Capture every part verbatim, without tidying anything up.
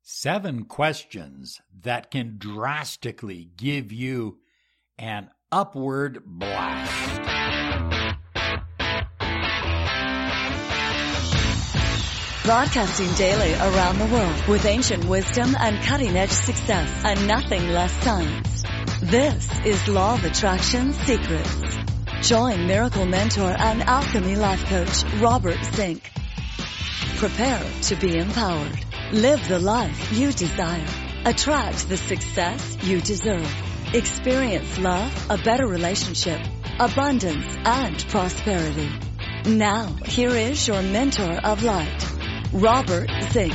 Seven questions that can drastically give you an upward blast. Broadcasting daily around the world with ancient wisdom and cutting-edge success and nothing less science. This is Law of Attraction Secrets. Join Miracle Mentor and Alchemy Life Coach Robert Zink. Prepare to be empowered. Live the life you desire. Attract the success you deserve. Experience love, a better relationship, abundance, and prosperity. Now, here is your mentor of light, Robert Zink.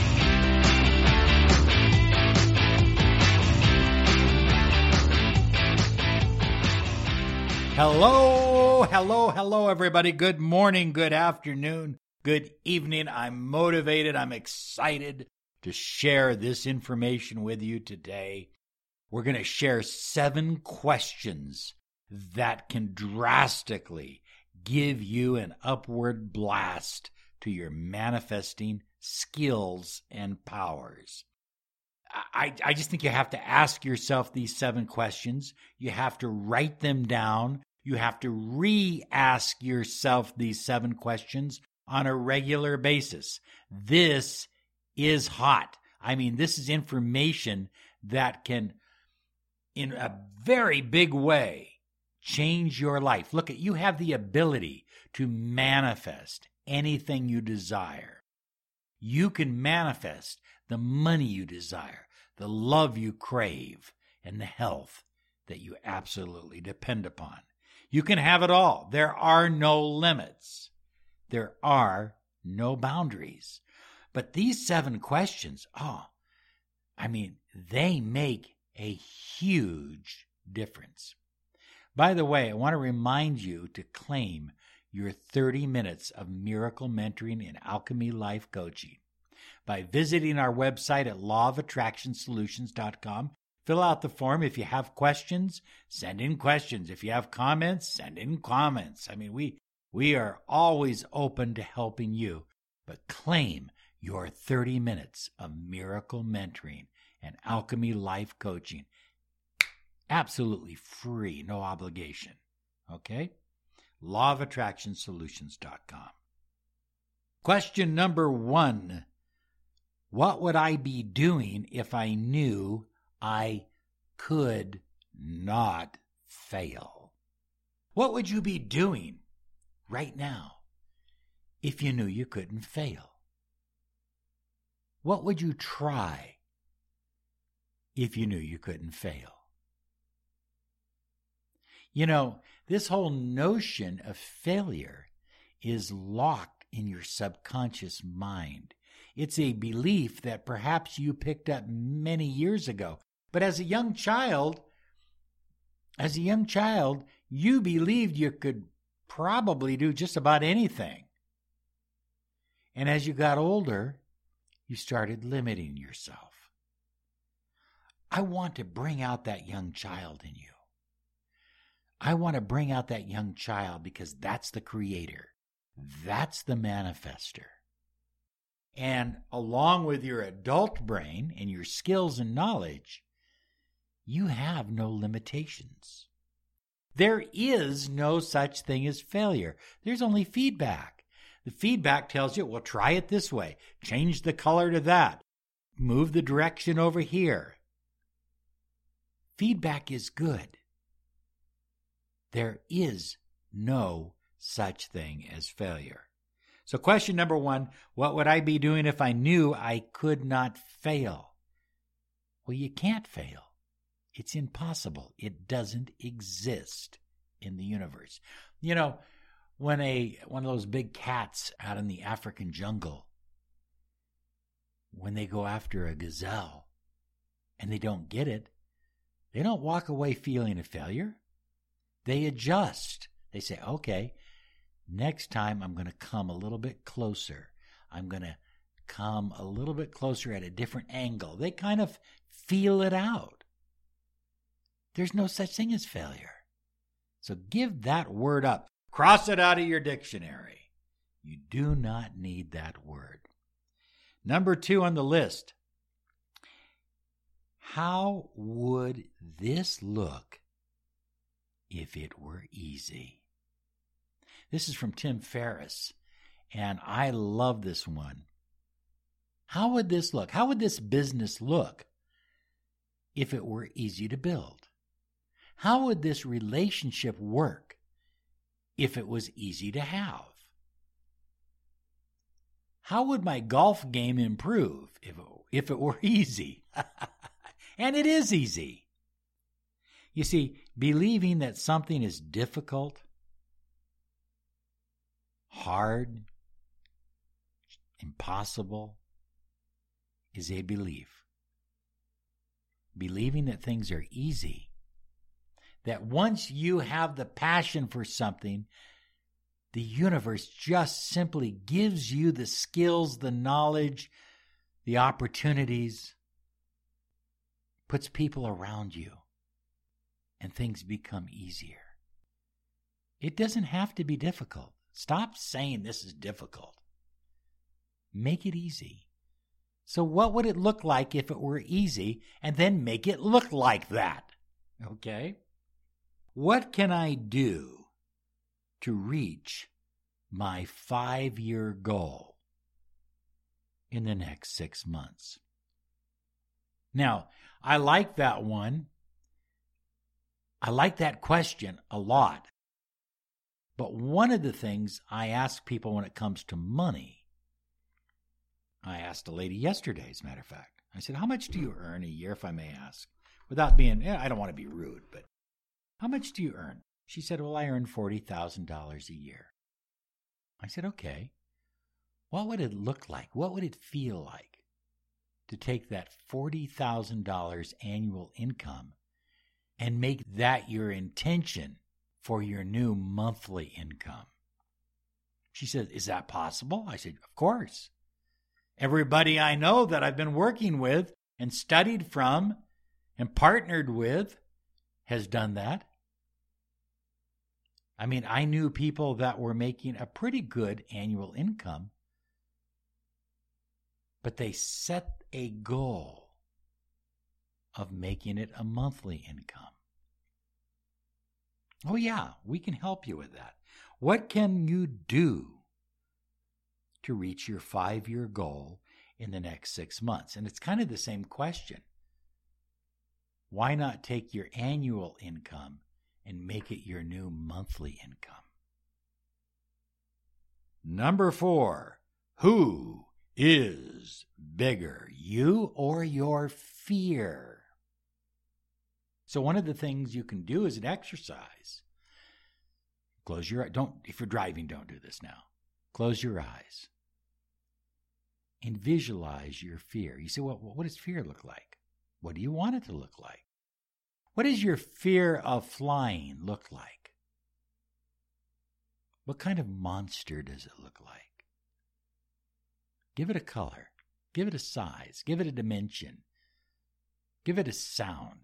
Hello, hello, hello, everybody. Good morning, good afternoon, good evening. I'm motivated. I'm excited to share this information with you today. We're going to share seven questions that can drastically give you an upward blast to your manifesting skills and powers. I, I just think you have to ask yourself these seven questions. You have to write them down. You have to re-ask yourself these seven questions on a regular basis. This is hot. I mean, this is information that can, in a very big way, change your life. Look, at you have the ability to manifest anything you desire. You can manifest the money you desire, the love you crave, and the health that you absolutely depend upon. You can have it all. There are no limits. There are no boundaries. But these seven questions, oh, I mean, they make a huge difference. By the way, I want to remind you to claim your thirty minutes of miracle mentoring and alchemy life coaching by visiting our website at law of attraction solutions dot com. Fill out the form. If you have questions, send in questions. If you have comments, send in comments. I mean, we we are always open to helping you, but claim your thirty minutes of miracle mentoring and alchemy life coaching. Absolutely free, no obligation. Okay? law of attraction solutions dot com. Question number one. What would I be doing if I knew I could not fail? What would you be doing right now if you knew you couldn't fail? What would you try if you knew you couldn't fail? You know, this whole notion of failure is locked in your subconscious mind. It's a belief that perhaps you picked up many years ago. But as a young child, as a young child, you believed you could probably do just about anything. And as you got older, you started limiting yourself. I want to bring out that young child in you. I want to bring out that young child because that's the creator. That's the manifester. And along with your adult brain and your skills and knowledge, you have no limitations. There is no such thing as failure. There's only feedback. The feedback tells you, well, try it this way. Change the color to that. Move the direction over here. Feedback is good. There is no such thing as failure. So question number one, what would I be doing if I knew I could not fail? Well, you can't fail. It's impossible. It doesn't exist in the universe. You know, when a one of those big cats out in the African jungle, when they go after a gazelle and they don't get it, they don't walk away feeling a failure. They adjust. They say, okay, next time I'm going to come a little bit closer. I'm going to come a little bit closer at a different angle. They kind of feel it out. There's no such thing as failure. So give that word up. Cross it out of your dictionary. You do not need that word. Number two on the list, how would this look if it were easy? This is from Tim Ferriss, and I love this one. How would this look? How would this business look if it were easy to build? How would this relationship work if it was easy to have? How would my golf game improve if it, if it were easy? And it is easy. You see, believing that something is difficult, hard, impossible, is a belief. Believing that things are easy, that once you have the passion for something, the universe just simply gives you the skills, the knowledge, the opportunities, puts people around you, and things become easier. It doesn't have to be difficult. Stop saying this is difficult. Make it easy. So what would it look like if it were easy, and then make it look like that? Okay? What can I do to reach my five-year goal in the next six months? Now, I like that one. I like that question a lot. But one of the things I ask people when it comes to money, I asked a lady yesterday, as a matter of fact. I said, how much do you earn a year, if I may ask? Without being, I don't want to be rude, but how much do you earn? She said, well, I earn forty thousand dollars a year. I said, okay. What would it look like? What would it feel like to take that forty thousand dollars annual income and make that your intention for your new monthly income? She said, is that possible? I said, of course. Everybody I know that I've been working with and studied from and partnered with has done that. I mean, I knew people that were making a pretty good annual income, but they set a goal of making it a monthly income. Oh yeah, we can help you with that. What can you do to reach your five-year goal in the next six months? And it's kind of the same question. Why not take your annual income and make it your new monthly income? Number four, who is bigger, you or your fear? So one of the things you can do is an exercise. Close your eyes. Don't, if you're driving, don't do this now. Close your eyes and visualize your fear. You say, well, what does fear look like? What do you want it to look like? What does your fear of flying look like? What kind of monster does it look like? Give it a color. Give it a size. Give it a dimension. Give it a sound.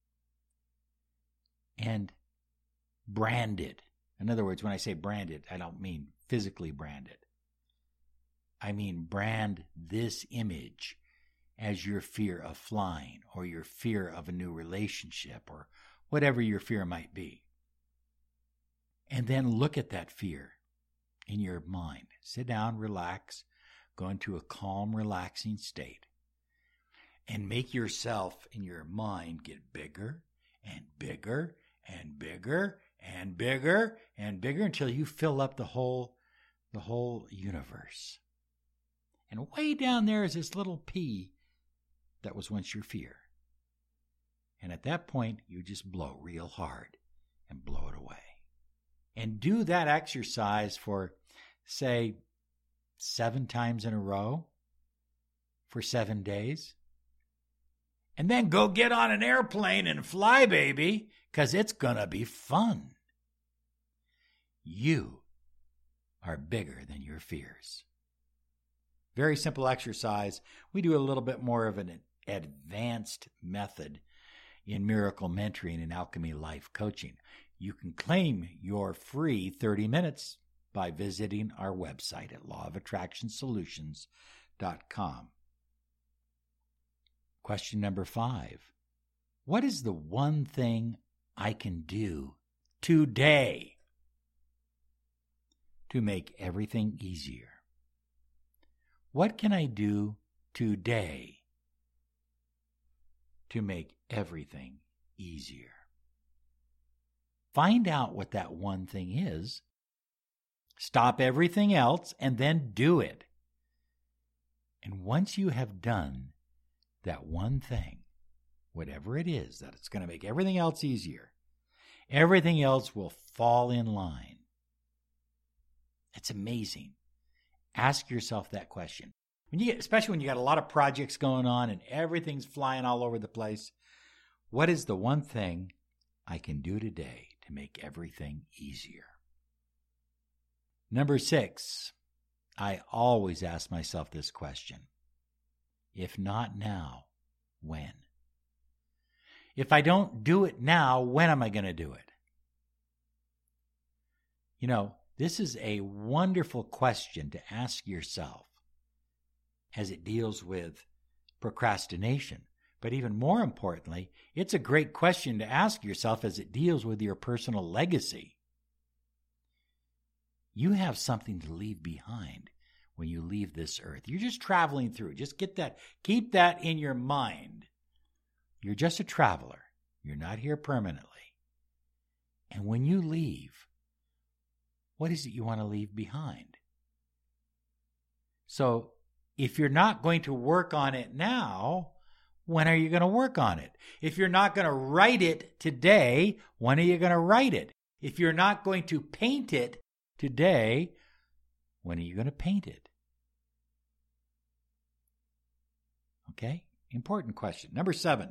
And brand it. In other words, when I say brand it, I don't mean physically brand it. I mean brand this image as your fear of flying or your fear of a new relationship or whatever your fear might be. And then look at that fear in your mind. Sit down, relax, go into a calm, relaxing state, and make yourself in your mind get bigger and bigger and bigger and bigger and bigger until you fill up the whole, the whole universe. And way down there is this little pea that was once your fear. And at that point, you just blow real hard and blow it away. And do that exercise for, say, seven times in a row for seven days. And then go get on an airplane and fly, baby, because it's going to be fun. You are bigger than your fears. Very simple exercise. We do a little bit more of an advanced method in Miracle Mentoring and Alchemy Life Coaching. You can claim your free thirty minutes by visiting our website at law of attraction solutions dot com. Question number five. What is the one thing I can do today to make everything easier? What can I do today to make everything easier? Find out what that one thing is. Stop everything else and then do it. And once you have done that one thing, whatever it is, that it's going to make everything else easier, everything else will fall in line. It's amazing. Ask yourself that question. When you get, especially when you got a lot of projects going on and everything's flying all over the place, what is the one thing I can do today to make everything easier? Number six, I always ask myself this question. If not now, when? If I don't do it now, when am I going to do it? You know, this is a wonderful question to ask yourself as it deals with procrastination. But even more importantly, it's a great question to ask yourself as it deals with your personal legacy. You have something to leave behind when you leave this earth. You're just traveling through. Just get that, keep that in your mind. You're just a traveler. You're not here permanently. And when you leave, what is it you want to leave behind? So if you're not going to work on it now, when are you going to work on it? If you're not going to write it today, when are you going to write it? If you're not going to paint it today, when are you going to paint it? Okay? Important question. Number seven.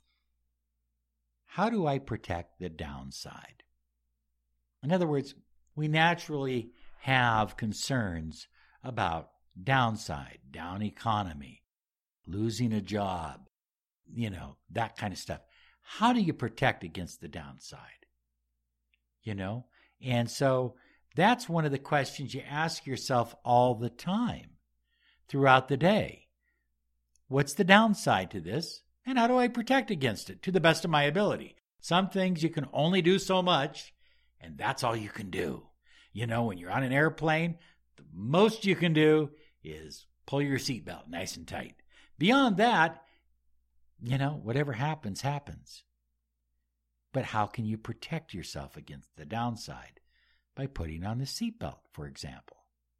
How do I protect the downside? In other words, we naturally have concerns about downside, down economy, losing a job, you know, that kind of stuff. How do you protect against the downside? You know? And so that's one of the questions you ask yourself all the time throughout the day. What's the downside to this? And how do I protect against it to the best of my ability? Some things you can only do so much, and that's all you can do. You know, when you're on an airplane, the most you can do is pull your seatbelt nice and tight. Beyond that, you know, whatever happens, happens. But how can you protect yourself against the downside? By putting on the seatbelt, for example.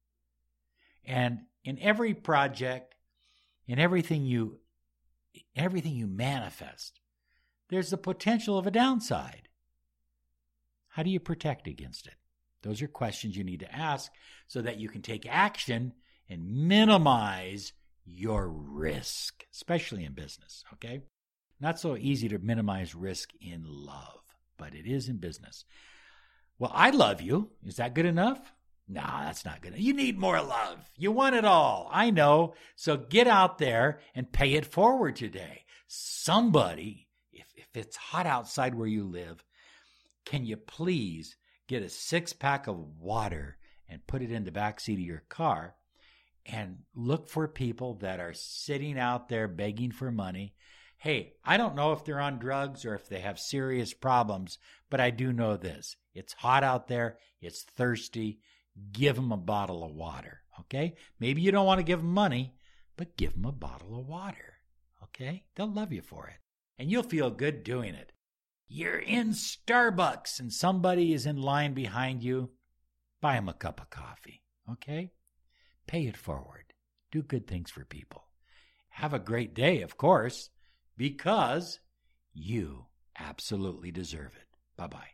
And in every project, in everything you everything you manifest, there's the potential of a downside. How do you protect against it? Those are questions you need to ask so that you can take action and minimize your risk, especially in business, okay? Not so easy to minimize risk in love, but it is in business. Well, I love you. Is that good enough? No, that's not good enough. You need more love. You want it all. I know. So get out there and pay it forward today. Somebody, if, if it's hot outside where you live, can you please get a six-pack of water and put it in the backseat of your car and look for people that are sitting out there begging for money. Hey, I don't know if they're on drugs or if they have serious problems, but I do know this. It's hot out there. It's thirsty. Give them a bottle of water, okay? Maybe you don't want to give them money, but give them a bottle of water, okay? They'll love you for it, and you'll feel good doing it. You're in Starbucks and somebody is in line behind you. Buy them a cup of coffee, okay? Pay it forward. Do good things for people. Have a great day, of course, because you absolutely deserve it. Bye-bye.